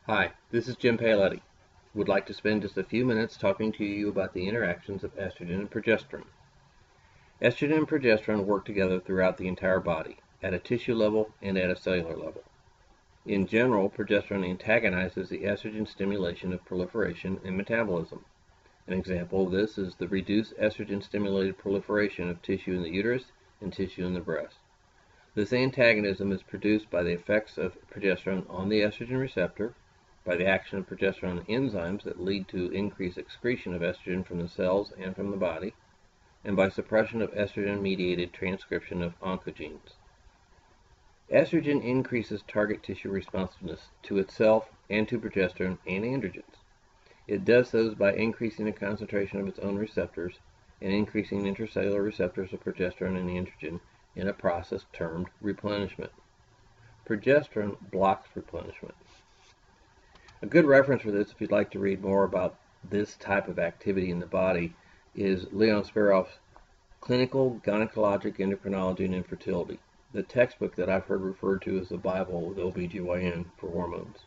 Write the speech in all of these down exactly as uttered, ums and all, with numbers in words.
Hi, this is Jim Paoletti. Would like to spend just a few minutes talking to you about the interactions of estrogen and progesterone. Estrogen and progesterone work together throughout the entire body, at a tissue level and at a cellular level. In general, progesterone antagonizes the estrogen stimulation of proliferation and metabolism. An example of this is the reduced estrogen-stimulated proliferation of tissue in the uterus and tissue in the breast. This antagonism is produced by the effects of progesterone on the estrogen receptor, by the action of progesterone enzymes that lead to increased excretion of estrogen from the cells and from the body, and by suppression of estrogen-mediated transcription of oncogenes. Estrogen increases target tissue responsiveness to itself and to progesterone and androgens. It does so by increasing the concentration of its own receptors and increasing intracellular receptors of progesterone and androgen in a process termed replenishment. Progesterone blocks replenishment. A good reference for this, if you'd like to read more about this type of activity in the body, is Leon Speroff's Clinical Gynecologic Endocrinology and Infertility, the textbook that I've heard referred to as the Bible with O B G Y N for hormones.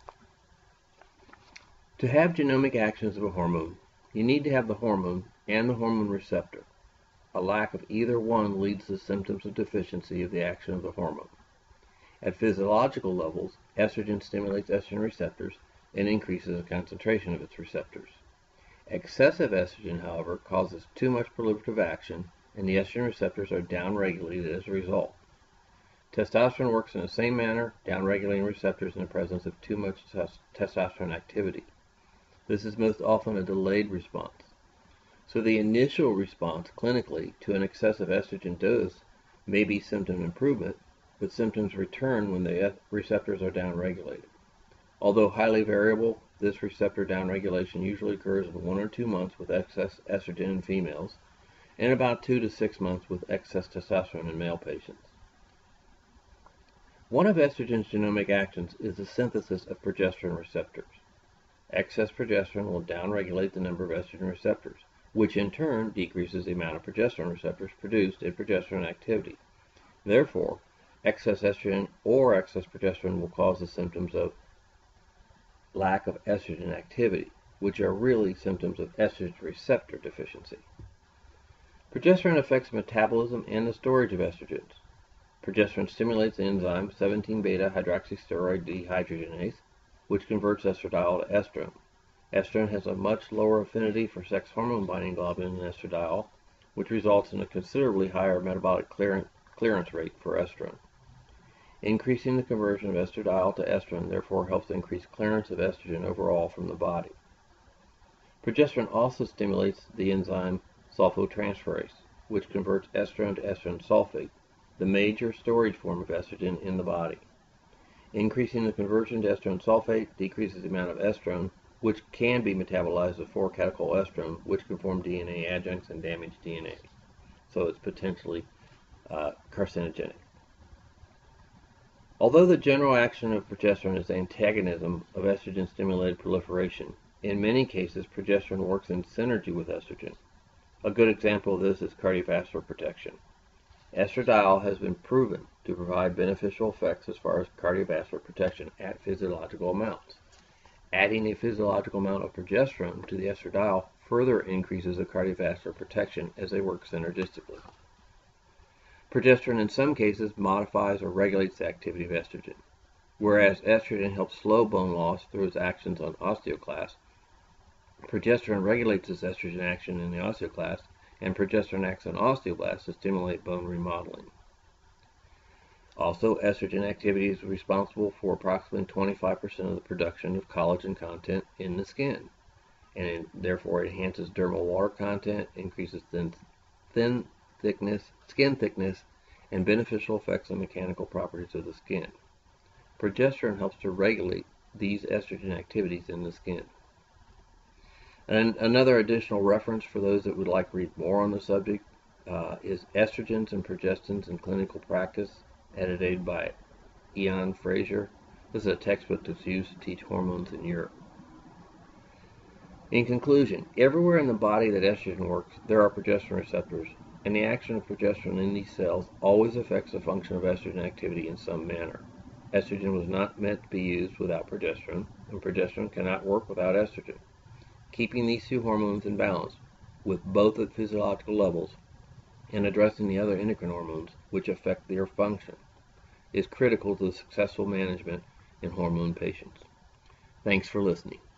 To have genomic actions of a hormone, you need to have the hormone and the hormone receptor. A lack of either one leads to symptoms of deficiency of the action of the hormone. At physiological levels, estrogen stimulates estrogen receptors and increases the concentration of its receptors. Excessive estrogen, however, causes too much proliferative action, and the estrogen receptors are downregulated as a result. Testosterone works in the same manner, downregulating receptors in the presence of too much testosterone activity. This is most often a delayed response. So the initial response clinically to an excessive estrogen dose may be symptom improvement, but symptoms return when the receptors are downregulated. Although highly variable, this receptor downregulation usually occurs in one or two months with excess estrogen in females, and about two to six months with excess testosterone in male patients. One of estrogen's genomic actions is the synthesis of progesterone receptors. Excess progesterone will downregulate the number of estrogen receptors, which in turn decreases the amount of progesterone receptors produced in progesterone activity. Therefore, excess estrogen or excess progesterone will cause the symptoms of lack of estrogen activity, which are really symptoms of estrogen receptor deficiency. Progesterone affects metabolism and the storage of estrogens. Progesterone stimulates the enzyme seventeen beta hydroxysteroid dehydrogenase, which converts estradiol to estrone. Estrone has a much lower affinity for sex hormone binding globulin than estradiol, which results in a considerably higher metabolic clearance, clearance rate for estrone. Increasing the conversion of estradiol to estrone therefore helps increase clearance of estrogen overall from the body. Progesterone also stimulates the enzyme sulfotransferase, which converts estrone to estrone sulfate, the major storage form of estrogen in the body. Increasing the conversion to estrone sulfate decreases the amount of estrone, which can be metabolized to four catechol-estrone, which can form D N A adjuncts and damage D N A. So it's potentially uh, carcinogenic. Although the general action of progesterone is antagonism of estrogen-stimulated proliferation, in many cases progesterone works in synergy with estrogen. A good example of this is cardiovascular protection. Estradiol has been proven to provide beneficial effects as far as cardiovascular protection at physiological amounts. Adding a physiological amount of progesterone to the estradiol further increases the cardiovascular protection as they work synergistically. Progesterone in some cases modifies or regulates the activity of estrogen. Whereas estrogen helps slow bone loss through its actions on osteoclasts, progesterone regulates this estrogen action in the osteoclast, and progesterone acts on osteoblasts to stimulate bone remodeling. Also, estrogen activity is responsible for approximately twenty-five percent of the production of collagen content in the skin, and it, therefore enhances dermal water content, increases thin, thin thickness, skin thickness, and beneficial effects on mechanical properties of the skin. Progesterone helps to regulate these estrogen activities in the skin. And another additional reference for those that would like to read more on the subject uh, is Estrogens and Progestins in Clinical Practice, edited by Ian Fraser. This is a textbook that's used to teach hormones in Europe. In conclusion, everywhere in the body that estrogen works, there are progesterone receptors, and the action of progesterone in these cells always affects the function of estrogen activity in some manner. Estrogen was not meant to be used without progesterone, and progesterone cannot work without estrogen. Keeping these two hormones in balance, with both at physiological levels, and addressing the other endocrine hormones which affect their function, is critical to the successful management in hormone patients. Thanks for listening.